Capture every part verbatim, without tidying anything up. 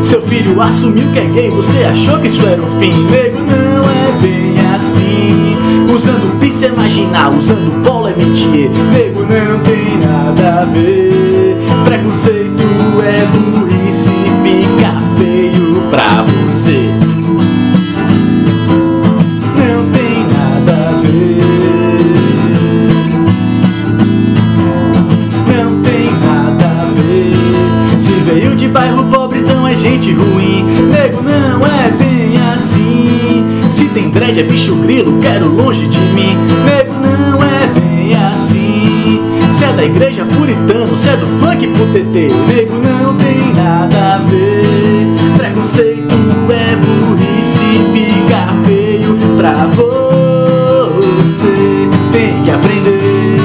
Seu filho assumiu que é gay, você achou que isso era o fim. Nego, não é bem assim. Usando pizza é marginal, usando polo é mentir. Nego, não tem nada a ver. Preconceito é burrice, fica feio pra você. Não tem nada a ver. Não tem nada a ver. Se veio de bairro pobre, então é gente ruim. Nego, não é bem assim. Se tem dread é bicho grilo, quero longe de mim. Nego, não é bem assim. Se é da igreja puritano, se é do funk pro T T. Nego, não tem nada a ver. Preconceito é burrice, fica feio pra você. Tem que aprender.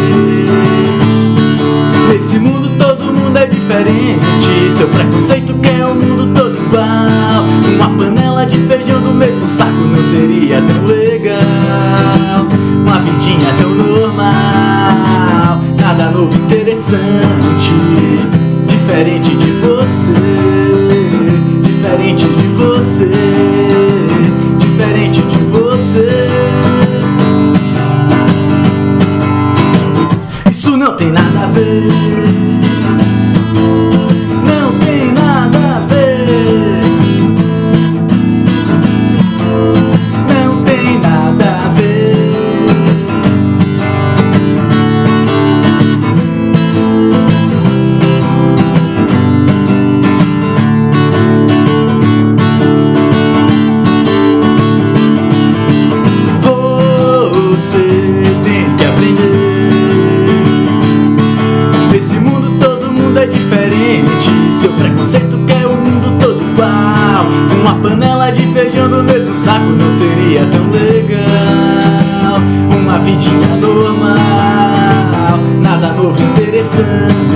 Nesse mundo todo mundo é diferente. Seu preconceito quer o mundo todo igual. Uma panela de feijão do mesmo saco não seria tão legal. Uma vidinha tão normal, nada novo, interessante. Diferente de você, diferente de você, diferente de você. Isso não tem nada a ver. Não tem nada a ver. Não tem nada a ver. Você tem que aprender. Nesse mundo todo mundo é diferente. Seu preconceito quer o mundo todo igual. Uma panela de feijão do mesmo saco não seria tão legal. Uma vidinha normal, nada novo, interessante.